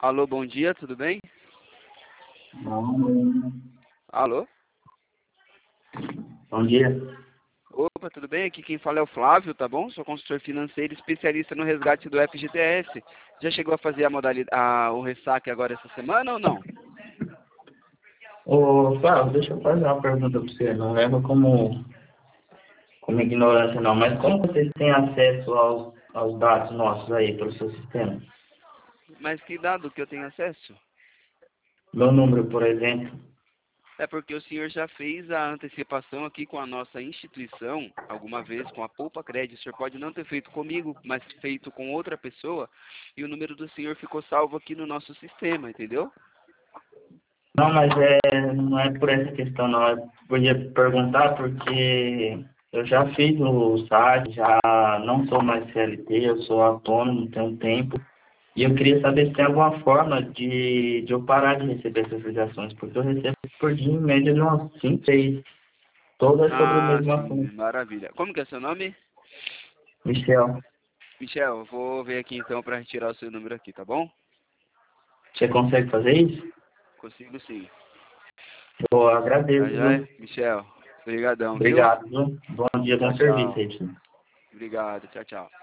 Alô, bom dia, tudo bem? Bom, Alô? bom dia. Opa, tudo bem? Aqui quem fala é o Flávio, tá bom? Sou consultor financeiro especialista no resgate do FGTS. Já chegou a fazer o ressaque agora essa semana ou não? Ô, Flávio, deixa eu fazer uma pergunta para você. Não leva como ignorância, não. Mas como vocês têm acesso aos dados nossos aí pelo seu sistema? Mas que dado que eu tenho acesso? Meu número, por exemplo. É porque o senhor já fez a antecipação aqui com a nossa instituição, alguma vez com a Poupa Crédito. O senhor pode não ter feito comigo, mas feito com outra pessoa, e o número do senhor ficou salvo aqui no nosso sistema, entendeu? Não, mas não é por essa questão, não. Eu ia perguntar porque eu já fiz o site, já não sou mais CLT, eu sou autônomo, tenho tempo. E eu queria saber se tem alguma forma de eu parar de receber essas ligações, porque eu recebo por dia em média de umas 5, 6, todas sobre o Ah, mesmo sim, assunto. maravilha. Como que é seu nome? Michel, Michel, eu vou ver aqui então para retirar o seu número aqui, tá bom? você consegue fazer isso? Consigo sim. Eu Tá agradeço, joia? viu? Michel, obrigadão, viu? Obrigado, viu? Bom dia, Tchau, bom serviço tchau. aí, tio. Obrigado, tchau, tchau.